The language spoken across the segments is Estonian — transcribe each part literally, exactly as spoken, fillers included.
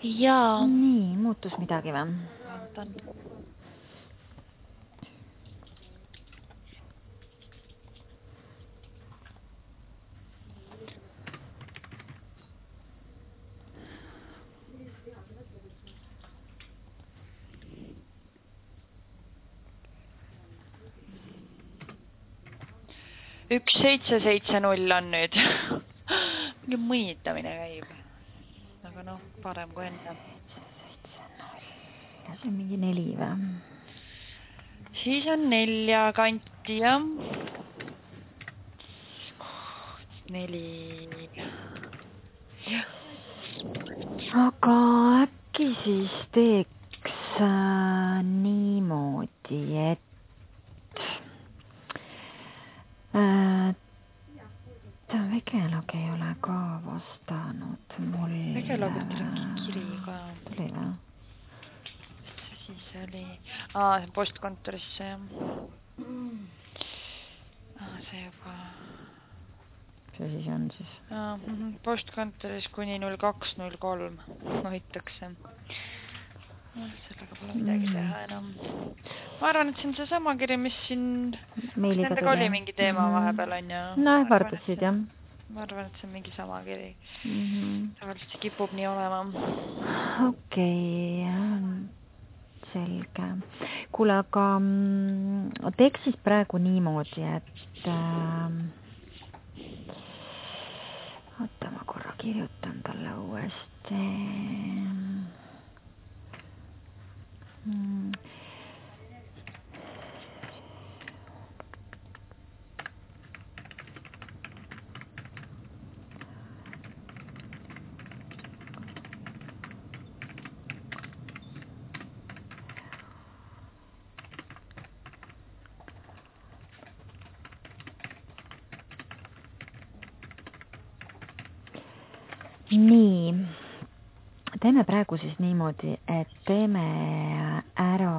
Jaa. Nii, muutus midagi või? Vaatan. üks seitse seitse null on nüüd. Mingi mõnitamine käib. Aga noh, parem kui enne. Ja see on mingi neli või? Siis on nelja kanti, jah. Neli. Aga äkki siis teeks äh, niimoodi, et äh, ta Vegelog ei ole ka vastanud mulle. Vegelogult oli kiri ka. Tuli või? Siis oli... Aa, see postkontorisse, jah. Aa, see juba... See siis on siis? Aa, postkontoris kuni null kaks null kolm hoitakse. Sellega pole midagi teha enam. Ma arvan, et see on see sama kiri, mis siin... Meiliga nendega oli mingi teema vahepeal on ja... No, vardasid, jah. Ma arvan, et see on mingi sama kiri. Mm -hmm. Tavaliselt see kipub nii olema. Okei, okay. Selge. Kuule, aga teeks siis praegu niimoodi, et äh, oota, ma korra kirjutan talle uuesti. Mm. Nii, teeme praegu siis niimoodi, et teeme ära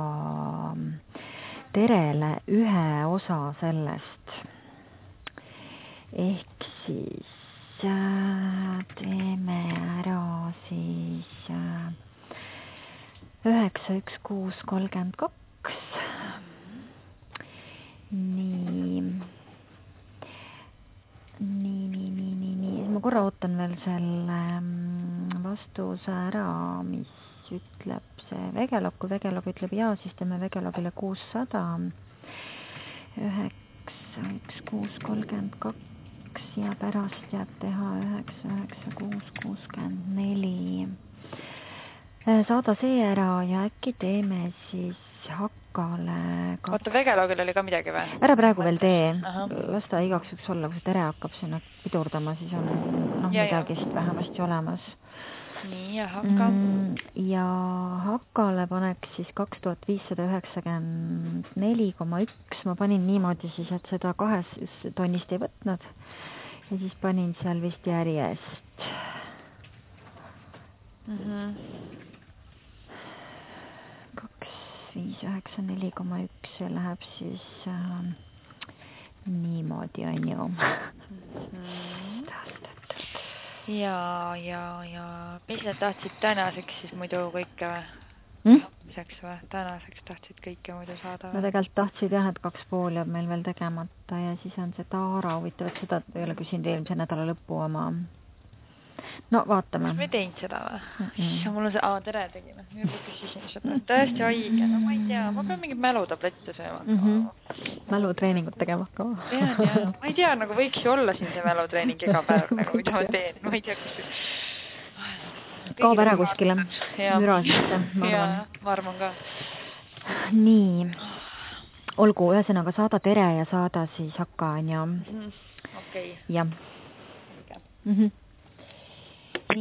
Terele ühe osa sellest. Ehk siis teeme ära siis üheksa üks kuus kolmkümmend kaks. Nii. Nii, nii, nii, nii, nii. Ma korra ootan veel selle vastuse ära, mis ütleb see Vegelog. Kui Vegelog ütleb jaa, siis teeme Vegelogile kuussada. üheksa üks kuus kolmkümmend kaks ja pärast jääb teha üheksa üheksa kuus kuuskümmend neli. Saada see ära ja äkki teeme siis Hakkale... Oota, Vegelogil oli ka midagi või? Ära praegu veel tee. Las ta igaks üks olla, kui see Tere hakkab sinna pidurdama, siis on noh, ja, midagi siit vähemasti olemas. Nii, ja Hakka. Mm, ja Hakkale paneks siis kaks tuhat viissada üheksakümmend neli koma üks. Ma panin niimoodi siis, et seda kahes tonnist ei võtnud. Ja siis panin seal vist järjest. Mhm. viis üheksa neli koma üks ja läheb siis äh, niimoodi on ju. Mm-hmm. ja, ja, ja mis need tahtsid tänaseks siis muidu kõike või? Mm? Miseks või? Tänaseks tahtsid kõike muidu saada või? No tegelikult tahtsid jah, et kaks pool jääb meil veel tegemata ja siis on see Taara huvitav, et seda ei ole küsinud eelmise nädala lõppu oma. No vaatame. Kas me ei teinud seda või? Mm -mm. Mul on see, aa, Tere tegime. Juba küsisin seda. Tõesti haige. No ma ei tea. Ma pean mingid mälutablette sööma. Mm -hmm. Mälutreeningut tegema hakkama. Tean, jah. Ma ei tea, nagu võiks ju olla siin see mälutreening iga päev, nagu mida ma teen. Ma ei tea, kus... Kaob ära kuskile. Müra sisse, ma arvan. Jaa, ma arvan ka. Nii. Olgu, ühesõnaga saada Tere ja saada siis Hakka, on ju. Okei. Jah. Mhm.